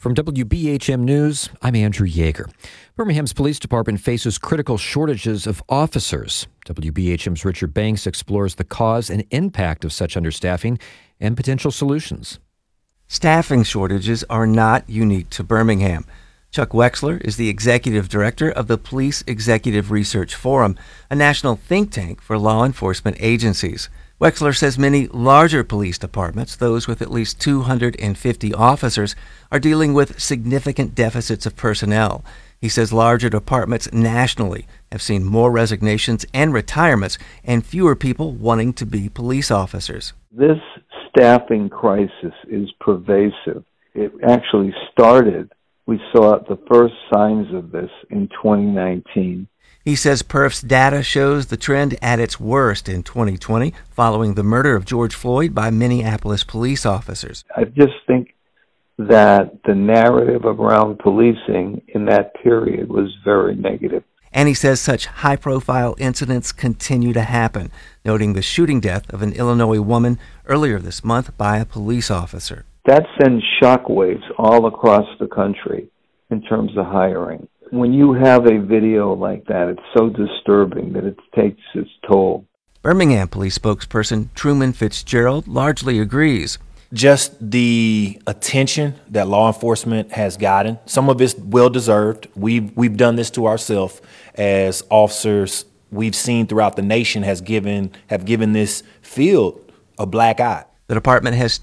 From WBHM News, I'm Andrew Yeager. Birmingham's police department faces critical shortages of officers. WBHM's Richard Banks explores the cause and impact of such understaffing and potential solutions. Staffing shortages are not unique to Birmingham. Chuck Wexler is the executive director of the Police Executive Research Forum, a national think tank for law enforcement agencies. Wexler says many larger police departments, those with at least 250 officers, are dealing with significant deficits of personnel. He says larger departments nationally have seen more resignations and retirements and fewer people wanting to be police officers. This staffing crisis is pervasive. It actually started, we saw the first signs of this in 2019. He says PERF's data shows the trend at its worst in 2020, following the murder of George Floyd by Minneapolis police officers. I just think that the narrative around policing in that period was very negative. And he says such high-profile incidents continue to happen, noting the shooting death of an Illinois woman earlier this month by a police officer. That sends shockwaves all across the country in terms of hiring. When you have a video like that, it's so disturbing that it takes its toll. Birmingham police spokesperson Truman Fitzgerald largely agrees. Just the attention that law enforcement has gotten, some of it's well-deserved. We've done this to ourselves as officers. We've seen throughout the nation have given this field a black eye. The department has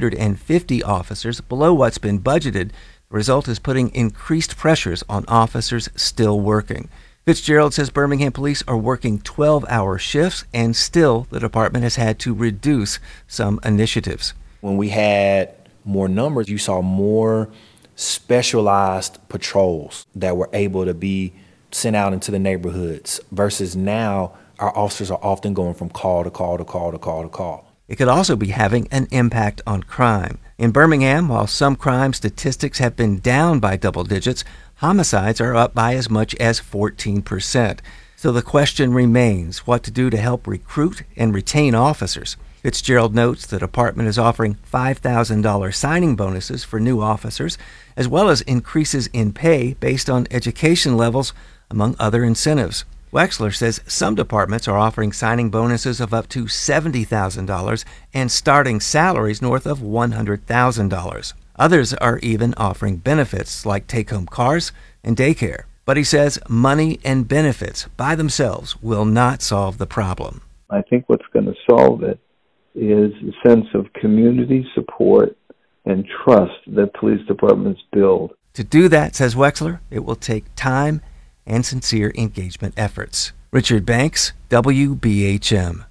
250 officers, below what's been budgeted. The result is putting increased pressures on officers still working. Fitzgerald says Birmingham police are working 12-hour shifts, and still the department has had to reduce some initiatives. When we had more numbers, you saw more specialized patrols that were able to be sent out into the neighborhoods, versus now our officers are often going from call to call to call to call to call. It could also be having an impact on crime. In Birmingham, while some crime statistics have been down by double digits, homicides are up by as much as 14%. So the question remains what to do to help recruit and retain officers. Fitzgerald notes the department is offering $5,000 signing bonuses for new officers, as well as increases in pay based on education levels, among other incentives. Wexler says some departments are offering signing bonuses of up to $70,000 and starting salaries north of $100,000. Others are even offering benefits like take-home cars and daycare. But he says money and benefits by themselves will not solve the problem. I think what's going to solve it is a sense of community support and trust that police departments build. To do that, says Wexler, it will take time and sincere engagement efforts. Richard Banks, WBHM.